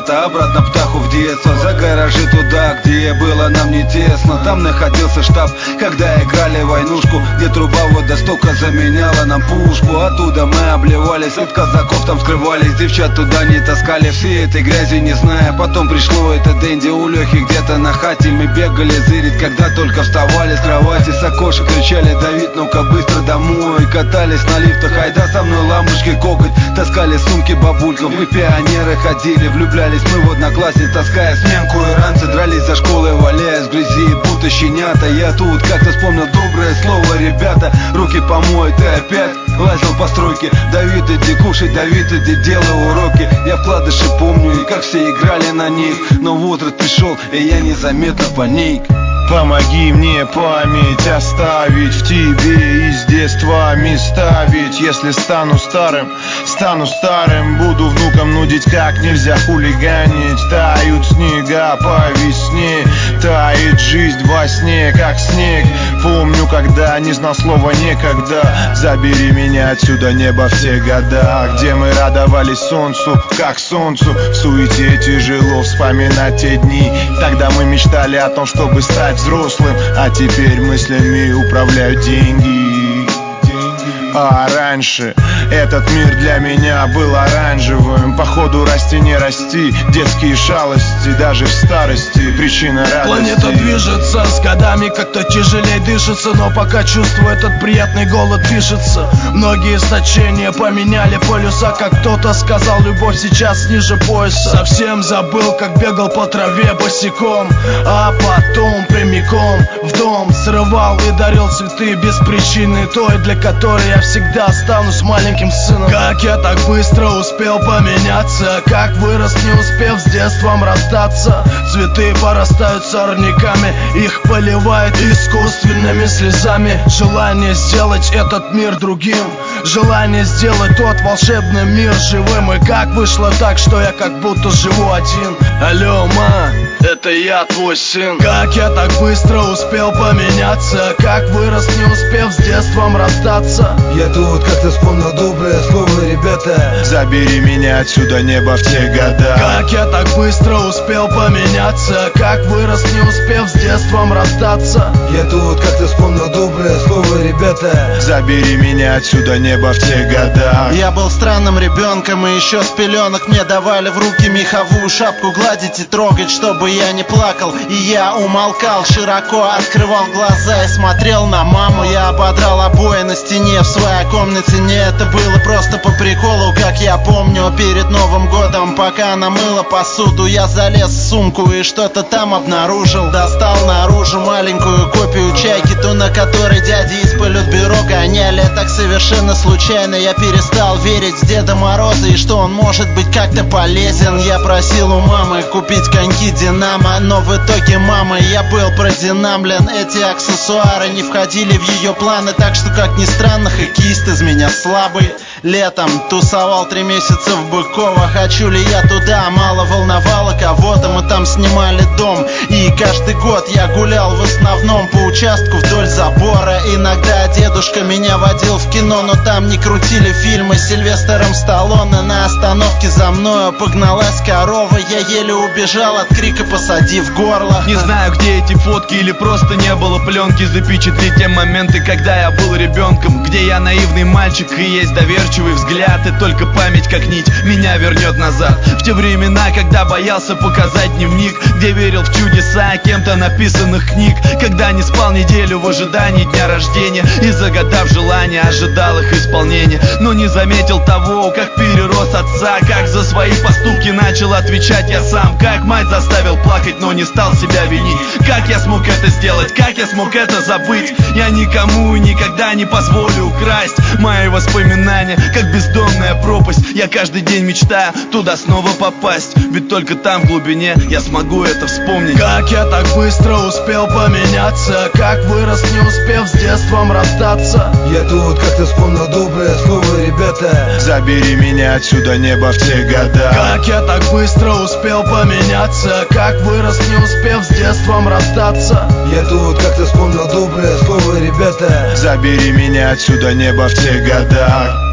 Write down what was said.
куда-то, обратно птаху в детство. За гаражи туда, где было нам не тесно. Там находился штаб, когда играли войнушку, где труба водостока заменяла нам пушку. Оттуда мы обливались, от казаков там скрывались, девчат туда не таскали, все этой грязи не зная. Потом пришло это Дэнди у Лехи где-то на хате. Мы бегали зырить, когда только вставали с кровати. С окошек кричали: Давид, ну-ка быстро домой. Катались на лифтах, айда со мной ламбочкой кокать. Таскали сумки бабулькам, мы пионеры ходили. Влюблялись мы в одноклассниц, таская сменку и ранцы. Дрались за школой, валяясь в грязи, будто щенята. Я тут как-то вспомнил доброе слово: ребята, руки помой, ты опять лазил по стройке. Давид, иди кушай, Давид, иди делай уроки. Я вкладыши помню, и как все играли на них. Но возраст пришел, и я незаметно паник. Помоги мне память оставить в тебе, из детства места. Ведь если стану старым, буду внукам нудить, как нельзя хулиганить. Тают снега по весне, тает жизнь во сне, как снег. Помню, когда не знал слова некогда. Забери меня отсюда, небо, в те года, где мы радовались солнцу, как солнцу. В суете тяжело вспоминать те дни. Тогда мы мечтали о том, чтобы стать взрослым, а теперь мыслями управляют деньги. А раньше этот мир для меня был оранжевым. Походу расти не расти, детские шалости, даже в старости причина радости. Планета движется, с годами как-то тяжелее дышится, но пока чувствую этот приятный голод пишется. Многие значения поменяли полюса, как кто-то сказал, любовь сейчас ниже пояса. Совсем забыл, как бегал по траве босиком, а потом прямиком в дом срывал и дарил цветы без причины, той, для которой я всегда останусь маленьким сыном. Как я так быстро успел поменяться, как вырос, не успев с детством расстаться. Цветы порастают сорняками, их поливают искусственными слезами. Желание сделать этот мир другим, желание сделать тот волшебный мир живым. И как вышло так, что я как будто живу один. Алло, ма, это я, твой сын. Как я так быстро успел поменяться, как вырос, не успев с детством расстаться. Я тут как-то вспомнил доброе слово: ребята, забери меня отсюда, небо, в те года. Как я так быстро успел поменяться, как вырос, не успев с детством расстаться. Я тут как-то вспомнил доброе слово: ребята, забери меня отсюда, небо, в те года. Я был странным ребенком, и еще с пеленок мне давали в руки меховую шапку гладить и трогать, чтобы я не плакал. И я умолкал, широко открывал глаза и смотрел на маму. Я ободрал обои на стене в своей комнате. Не, это было просто по приколу, как я помню. Перед Новым годом, пока она мыла посуду, я залез в сумку и что-то там обнаружил. Достал наружу маленькую копию чайки, ту, на которой дяди из политбюро гоняли. Так совершенно случайно я перестал верить в Деда Мороза и что он может быть как-то полезен. Я просил у мамы купить коньки Динамо, но в итоге мамой я был продинамлен. Эти аксессуары не входили в ее планы, так что, как ни странно, хоккеист из меня слабый. Летом тусовал 3 месяца в Быково. Хочу ли я туда? Мало волновало кого-то. Мы там снимали дом, и каждый год я гулял в основном по участку вдоль забора. Иногда дедушка меня водил в кино, но там не крутили фильмы с Сильвестром Сталлоне. На остановке за мною погналась корова. Я еле убежал от крика, посадив горло. Не знаю, где эти фотки, или просто не было пленки запечатлеть те моменты, когда я был ребенком, где я наивный мальчик и есть доверчивый взгляд, и только память как нить меня вернет назад. В те времена, когда боялся показать дневник, где верил в чудеса кем-то написанных книг, когда не спал неделю в ожидании дня рождения и, загадав желания, ожидал их исполнения. Но не заметил того, как перерос отца, как за свои поступки начал отвечать я сам, как мать заставил плакать, но не стал себя винить. Как я смог это сделать, как я смог это забыть? Я никому и никогда не позволю украсть мои воспоминания, как бездонная пропасть. Я каждый день мечтаю туда снова попасть, ведь только там в глубине я смогу это вспомнить. Как я так быстро успел поменяться, как вырос, не успев с детством расстаться. Я тут как-то вспомнил доброе слово: ребята, забери меня отсюда, небо, в те года. Как я так быстро успел поменяться, как вырос, не успев с детством расстаться. Я тут как-то вспомнил доброе слово: ребята, забери меня отсюда, небо, в те года.